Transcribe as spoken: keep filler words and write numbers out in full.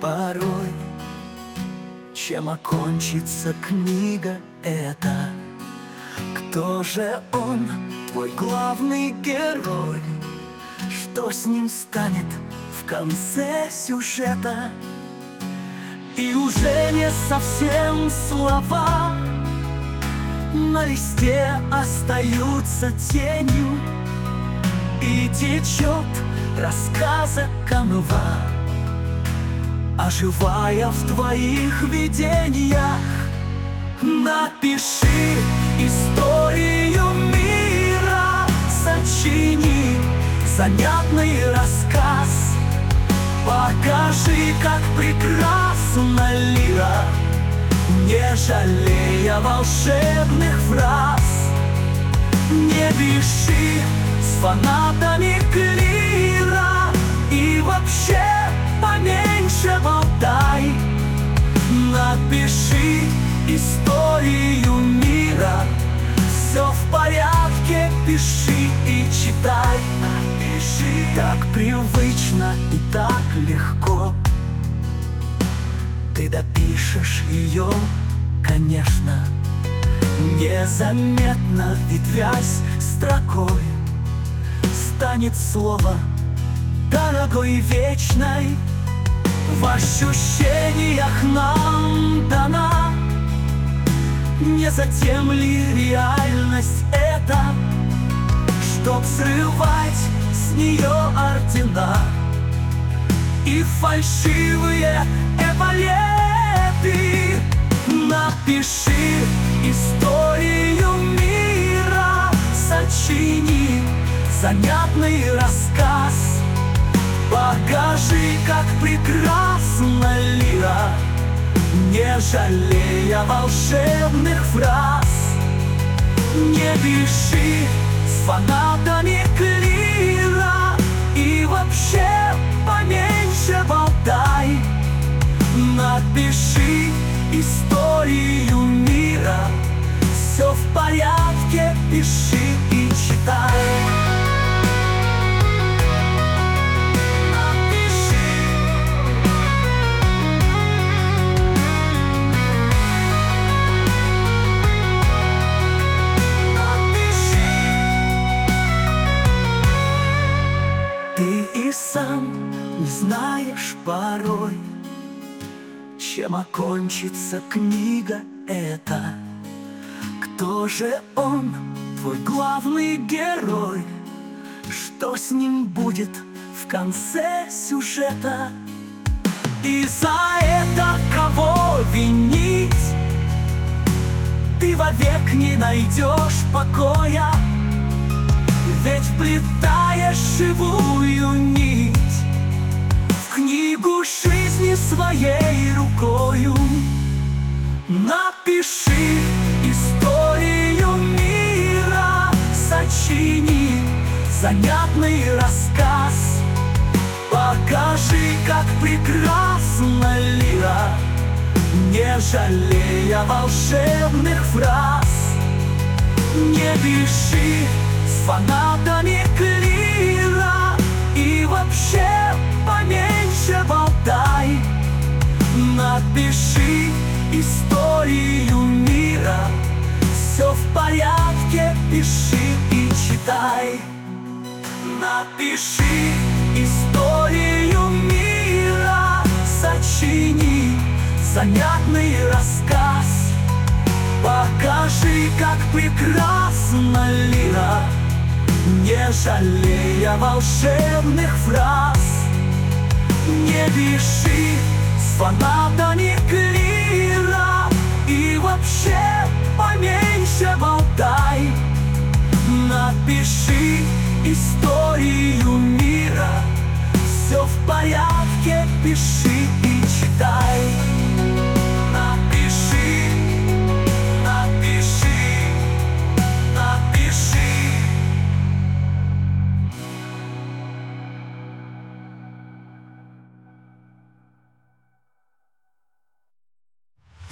порой, чем окончится книга эта. Кто же он, твой главный герой? Что с ним станет в конце сюжета? И уже не совсем слова на листе остаются тенью, и течет рассказа канва, оживая в твоих видениях. Напиши историю мира, сочини занятный рассказ. Покажи, как прекрасна лира, не жалея волшебных фраз. Не пиши с фанатами клира, и вообще поменьше болтай. Напиши историю мира, все в порядке, пиши и читай. Напиши, так привычно и так легко. Ты допишешь ее, конечно, незаметно, ветвясь строкой. Станет слово дорогой и вечной, в ощущениях нам дана. Не затем ли реальность эта, чтоб срывать с нее ордена и фальшивые эполеты? Напиши историю мира, сочини занятный рассказ. Покажи, как прекрасна лира, не жалея волшебных фраз. Не пиши с фанатами клира, и вообще поменьше болтай. Напиши историю мира, все в порядке, пиши и читай. Сам не знаешь порой, чем окончится книга эта. Кто же он, твой главный герой? Что с ним будет в конце сюжета? И за это кого винить? Ты вовек не найдешь покоя, ведь вплетаешь живую нить в книгу жизни своей рукою. Напиши историю мира, сочини занятный рассказ. Покажи, как прекрасна лира, не жалея волшебных фраз. Не пиши с фанатами клира, и вообще поменьше болтай. Напиши историю мира, все в порядке, пиши и читай. Напиши историю мира, сочини занятный рассказ. Покажи, как прекрасна лира, не жалея волшебных фраз. Не пиши с фанатами клира, и вообще поменьше болтай. Напиши историю мира, все в порядке, пиши и читай.